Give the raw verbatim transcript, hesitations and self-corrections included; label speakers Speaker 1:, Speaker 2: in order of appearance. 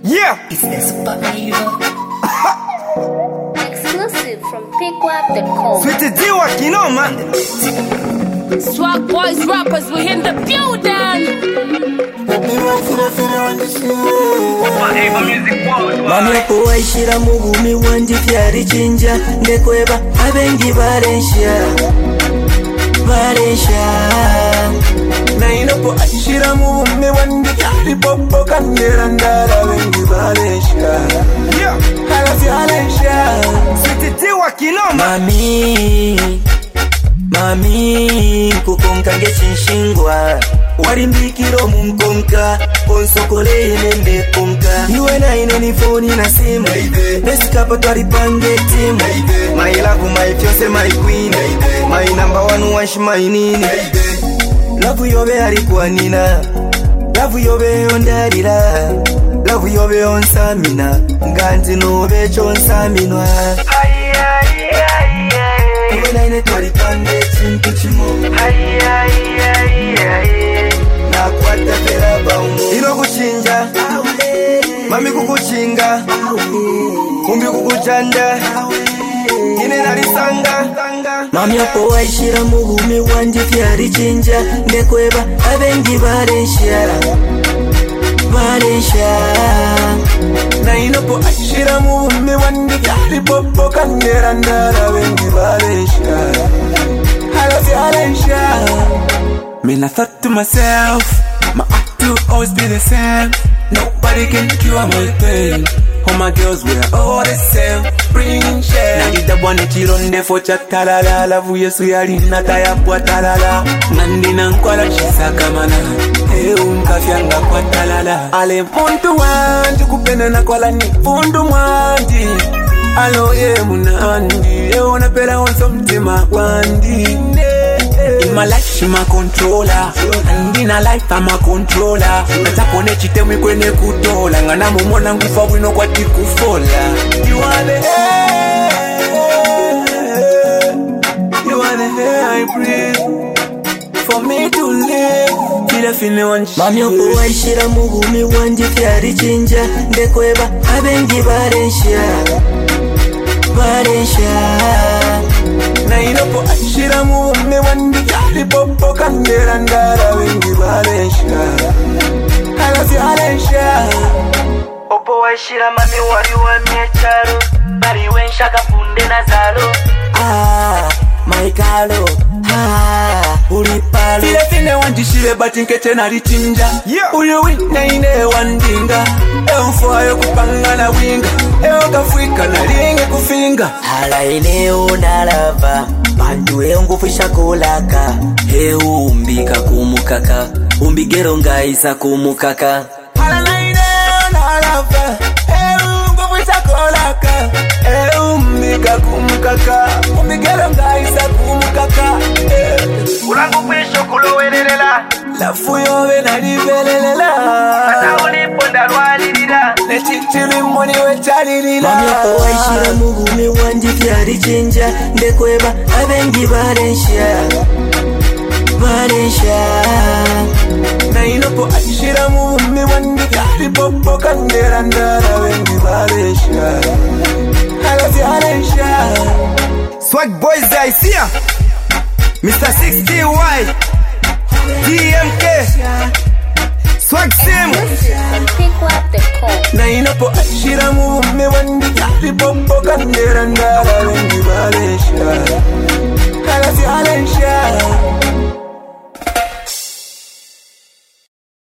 Speaker 1: Yeah.
Speaker 2: It's the super hero.
Speaker 3: Exclusive from pickwap dot com.
Speaker 1: Sweetie D working on, man.
Speaker 4: Swag boys, rappers, we in the building.
Speaker 2: Mami kuwaishira mugumi wanje fyari chinja ndekweba abengi barensha barensha
Speaker 5: na inopo ashira mugumi wanje fyari popo kanyera ndara abengi barensha
Speaker 1: Yeah.
Speaker 5: hala fyarensha
Speaker 1: Sweetie D working on, man.
Speaker 2: Mami Mami kukonka ngechinshinwa warimbikiro munkonka konsokole nende konka iwe na ine ni phone na simu besikapa twaripange timu
Speaker 1: My love, my fiance, my queen. My number one wash, my nini.
Speaker 2: love yobe alikuwa nina love yobe ondarira love yobe onsamina nganzi nobe chonsaminwa iwe na ine twaripange chintu chimo
Speaker 1: Na kwata pera baum. Ino kuchinja. Mami kukuchinga. Kumbi kukuchanda. Ine narisanga.
Speaker 2: Mami opo waishira mugumi wanje fyari chinja ndekweba abengi barensha barensha
Speaker 5: na inopo ashira mugumi wanje fyari popo kanyera ndara abengi barensha hala fyarensha. Man, I thought to myself, my act will always be the same. Nobody can cure my pain. All my girls were all the same. Bring shame. Nagida bwane chironde for chatalala. Lavu yesu yali nataya kwa talala. Nandina nkwala chisaka mana. He unkafyanga kwa talala. Ale muntu wanji kupenda na kwala ni fundu mwanji. Alo ye munandi. Ye unapela onso mtima wandi. In my life she my controller, and in her life I'm a controller. Natapone chitemi kwene kutola, ngana mumona ngufa wino kwa tikufola. You are the air, you are the air I breathe. For me to live, feel a feeling one shit.
Speaker 2: Mami opo waishira mugumi wanje fyari chinja ndekweba abengi barensha barensha
Speaker 5: na inopo ashira mugumi wanje fyari popo kanyera ndara abengi barensha hala fyarensha.
Speaker 2: opo waishira mami wari wamye charo bari wenshaka funde na zalo ah maikalo ah ulipalo
Speaker 5: File fine wanjishile bati nkete na richinja.
Speaker 1: Yeah.
Speaker 5: Uyu wine ine wandinga. Eo mfuayo kupanga na winga. Eo kafwika na linge kufinga.
Speaker 2: hala eneo nalava bantu engufisha kolaka heu umbika kumukaka umbigero ngaisa kumukaka
Speaker 5: Hala na ineo na lava. Eo ngufisha kolaka. Eo umbika kumukaka. Umbigero ngaisa kumukaka.
Speaker 1: Ulangu kwisho kulowelela.
Speaker 5: Lafu yobe na libelelela.
Speaker 1: Ata uliponda rwalirira.
Speaker 5: Nechichili mwoni wechalilila.
Speaker 2: Mami opo waishira mugumi wanje fyari chinja ndekweba abengi barensha barensha
Speaker 5: na inopo ashira mugumi wanje fyari popo kanyera ndara abengi barensha hala fyarensha.
Speaker 1: Swag boys, I see ya. Mister sixty Y. D M K. Swag Sim.
Speaker 3: From pickwap dot com.
Speaker 5: na inopo ashira mugumi wanje fyari popo kanyera ndara abengi